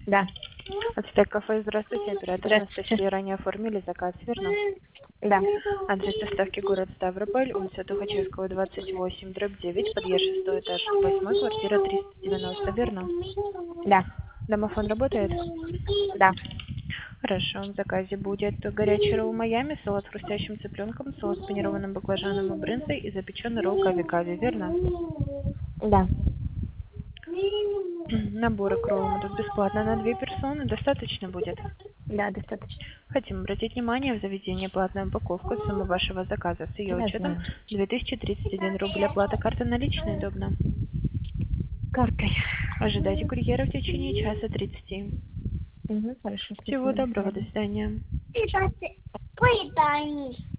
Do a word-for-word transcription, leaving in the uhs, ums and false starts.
Да. Ацтек кафе, здравствуйте, оператор Здравствуйте. Анастасия, ранее оформили заказ, верно? Да. Адрес доставки город Ставрополь, улица Тухачевского, двадцать восемь, дробь девять, подъезд шестой этаж, восьмой, квартира триста девяносто, верно? Да. Домофон работает? Да. Хорошо, в заказе будет горячий ролл Майами, салат с хрустящим цыпленком, соус с панированным баклажаном и брынзой и запеченный ролл кави-кави, верно? Да. Наборы к роллам идут бесплатно на две персоны, достаточно будет? Да, достаточно. Хотим обратить внимание, в заведении платная упаковка, сумма вашего заказа с ее Я учетом знаю. две тысячи тридцать один рубль, оплата карты наличные, удобно. Картой. Ожидайте курьера в течение часа тридцати. Угу, хорошо, Всего спасибо, до доброго, до свидания. свидания. Ты поедание.